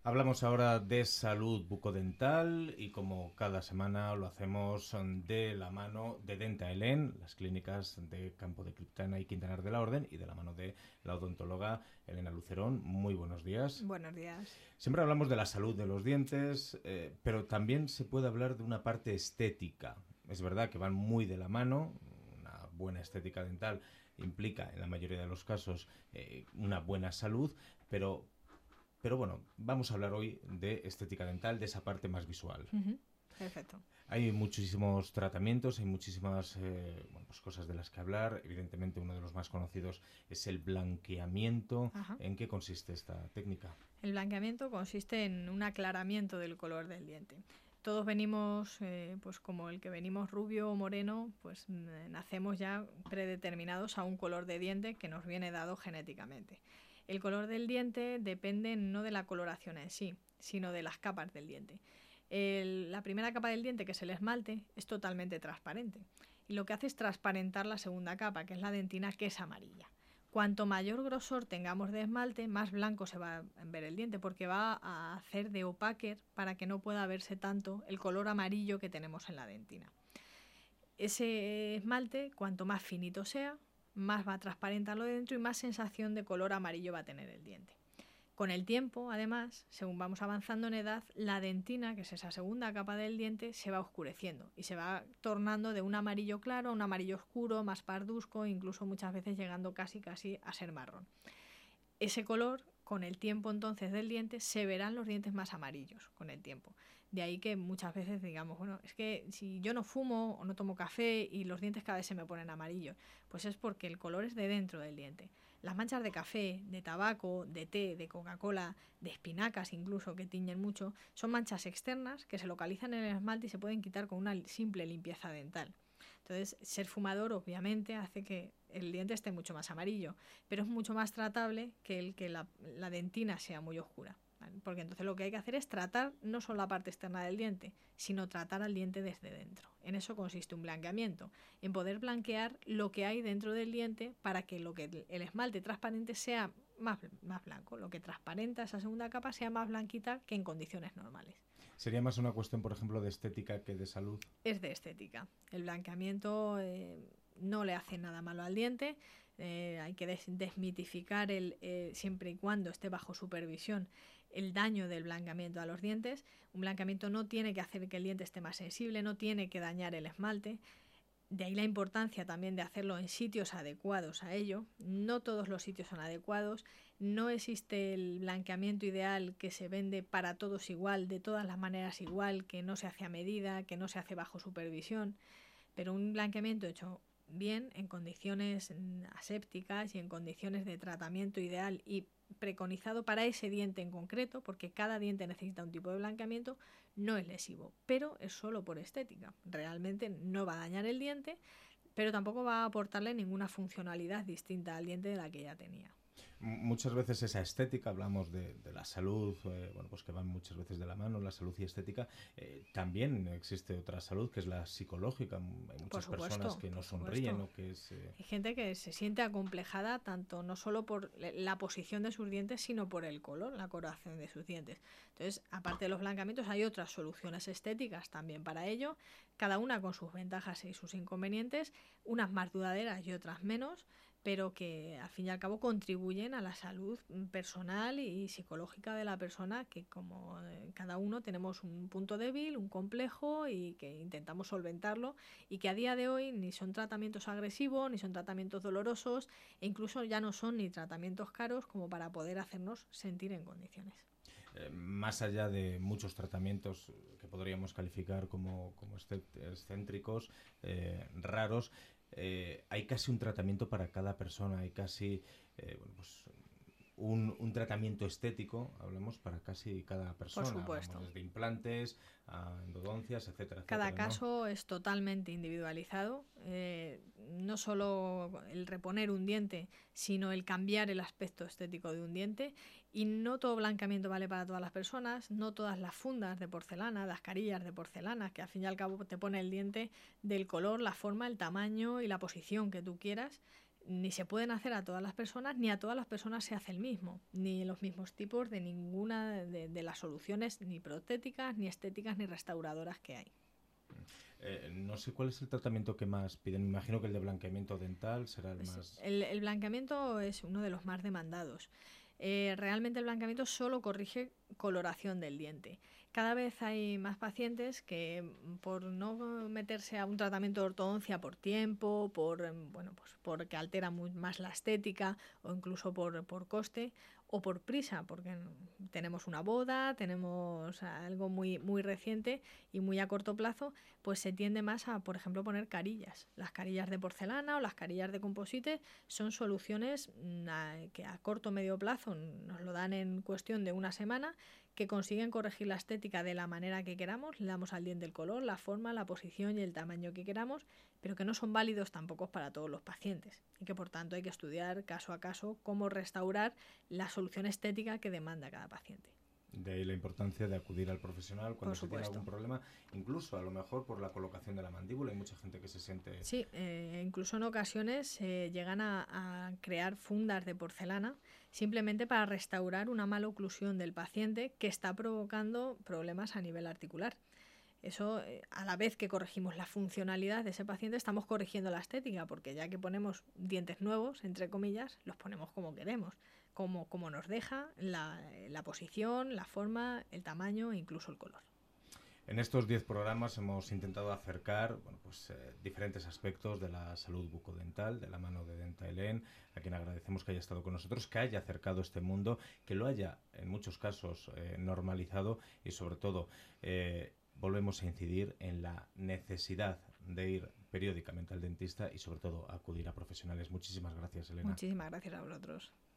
Hablamos ahora de salud bucodental y como cada semana lo hacemos de la mano de Denta Helen, las clínicas de Campo de Criptana y Quintanar de la Orden, y de la mano de la odontóloga Elena Lucerón. Muy buenos días. Buenos días. Siempre hablamos de la salud de los dientes, pero también se puede hablar de una parte estética. Es verdad que van muy de la mano. Una buena estética dental implica, en la mayoría de los casos, una buena salud, pero bueno, vamos a hablar hoy de estética dental, de esa parte más visual. Perfecto. Hay muchísimos tratamientos, hay muchísimas pues cosas de las que hablar. Evidentemente, uno de los más conocidos es el blanqueamiento. Ajá. ¿En qué consiste esta técnica? El blanqueamiento consiste en un aclaramiento del color del diente. Todos venimos, pues como el que venimos rubio o moreno, pues nacemos ya predeterminados a un color de diente que nos viene dado genéticamente. El color del diente depende no de la coloración en sí, sino de las capas del diente. La primera capa del diente, que es el esmalte, es totalmente transparente. Y lo que hace es transparentar la segunda capa, que es la dentina, que es amarilla. Cuanto mayor grosor tengamos de esmalte, más blanco se va a ver el diente, porque va a hacer de opaque para que no pueda verse tanto el color amarillo que tenemos en la dentina. Ese esmalte, cuanto más finito sea, más va a transparentarlo dentro y más sensación de color amarillo va a tener el diente. Con el tiempo, además, según vamos avanzando en edad, la dentina, que es esa segunda capa del diente, se va oscureciendo y se va tornando de un amarillo claro a un amarillo oscuro, más parduzco, incluso muchas veces llegando casi a ser marrón. Ese color, con el tiempo entonces del diente, se verán los dientes más amarillos con el tiempo. De ahí que muchas veces digamos, bueno, es que si yo no fumo o no tomo café y los dientes cada vez se me ponen amarillos, pues es porque el color es de dentro del diente. Las manchas de café, de tabaco, de té, de Coca-Cola, de espinacas incluso, que tiñen mucho, son manchas externas que se localizan en el esmalte y se pueden quitar con una simple limpieza dental. Entonces, ser fumador obviamente hace que el diente esté mucho más amarillo, pero es mucho más tratable que la dentina sea muy oscura. ¿Vale? Porque entonces lo que hay que hacer es tratar no solo la parte externa del diente, sino tratar al diente desde dentro. En eso consiste un blanqueamiento, en poder blanquear lo que hay dentro del diente para que el esmalte transparente sea más blanco, lo que transparenta esa segunda capa sea más blanquita que en condiciones normales. ¿Sería más una cuestión, por ejemplo, de estética que de salud? Es de estética. El blanqueamiento no le hace nada malo al diente. Hay que desmitificar siempre y cuando esté bajo supervisión el daño del blanqueamiento a los dientes. Un blanqueamiento no tiene que hacer que el diente esté más sensible, no tiene que dañar el esmalte. De ahí la importancia también de hacerlo en sitios adecuados a ello. No todos los sitios son adecuados. No existe el blanqueamiento ideal que se vende para todos igual, de todas las maneras igual, que no se hace a medida, que no se hace bajo supervisión. Pero un blanqueamiento hecho bien, en condiciones asépticas y en condiciones de tratamiento ideal y preconizado para ese diente en concreto, porque cada diente necesita un tipo de blanqueamiento, no es lesivo, pero es solo por estética. Realmente no va a dañar el diente, pero tampoco va a aportarle ninguna funcionalidad distinta al diente de la que ya tenía. Muchas veces esa estética, hablamos de la salud, bueno, pues que van muchas veces de la mano, la salud y estética. También existe otra salud que es la psicológica. Hay muchas personas que no sonríen o que es... Hay gente que se siente acomplejada tanto no solo por la posición de sus dientes, sino por el color, la coloración de sus dientes. Entonces, aparte de los blancamientos, hay otras soluciones estéticas también para ello, cada una con sus ventajas y sus inconvenientes, unas más duraderas y otras menos, pero que al fin y al cabo contribuyen a la salud personal y psicológica de la persona, que como cada uno tenemos un punto débil, un complejo y que intentamos solventarlo, y que a día de hoy ni son tratamientos agresivos, ni son tratamientos dolorosos, e incluso ya no son ni tratamientos caros como para poder hacernos sentir en condiciones. Más allá de muchos tratamientos que podríamos calificar como excéntricos, raros, hay casi un tratamiento para cada persona, hay casi bueno, pues un tratamiento estético, hablamos, para casi cada persona. Por supuesto. Hablamos desde implantes a endodoncias, etcétera, Cada etcétera, ¿no? caso es totalmente individualizado, no solo el reponer un diente, sino el cambiar el aspecto estético de un diente. Y no todo blanqueamiento vale para todas las personas, no todas las fundas de porcelana, las carillas de porcelana, que al fin y al cabo te pone el diente del color, la forma, el tamaño y la posición que tú quieras. ni se pueden hacer a todas las personas, ni a todas las personas se hace el mismo, ni los mismos tipos de ninguna de las soluciones, ni protéticas, ni estéticas, ni restauradoras que hay. No sé cuál es el tratamiento que más piden. Me imagino que el de blanqueamiento dental será el más... El blanqueamiento es uno de los más demandados. Realmente el blanqueamiento solo corrige coloración del diente. Cada vez hay más pacientes que por no meterse a un tratamiento de ortodoncia por tiempo, pues porque altera más la estética o incluso por coste o por prisa, porque tenemos una boda, tenemos algo muy reciente y muy a corto plazo, pues se tiende más a, por ejemplo, poner carillas. Las carillas de porcelana o las carillas de composite son soluciones que a corto o medio plazo nos lo dan en cuestión de una semana, que consiguen corregir la estética de la manera que queramos, le damos al diente el color, la forma, la posición y el tamaño que queramos, pero que no son válidos tampoco para todos los pacientes y que por tanto hay que estudiar caso a caso cómo restaurar la solución estética que demanda cada paciente. De ahí la importancia de acudir al profesional cuando se tiene algún problema, incluso a lo mejor por la colocación de la mandíbula. Hay mucha gente que se siente... Sí, incluso en ocasiones llegan a crear fundas de porcelana simplemente para restaurar una mala oclusión del paciente que está provocando problemas a nivel articular. Eso, a la vez que corregimos la funcionalidad de ese paciente, estamos corrigiendo la estética, porque ya que ponemos dientes nuevos, entre comillas, los ponemos como queremos, como nos deja la posición, la forma, el tamaño e incluso el color. En estos 10 programas hemos intentado acercar diferentes aspectos de la salud bucodental de la mano de Dentaelen, a quien agradecemos que haya estado con nosotros, que haya acercado este mundo, que lo haya en muchos casos normalizado y sobre todo volvemos a incidir en la necesidad de ir periódicamente al dentista y sobre todo acudir a profesionales. Muchísimas gracias, Elena. Muchísimas gracias a vosotros.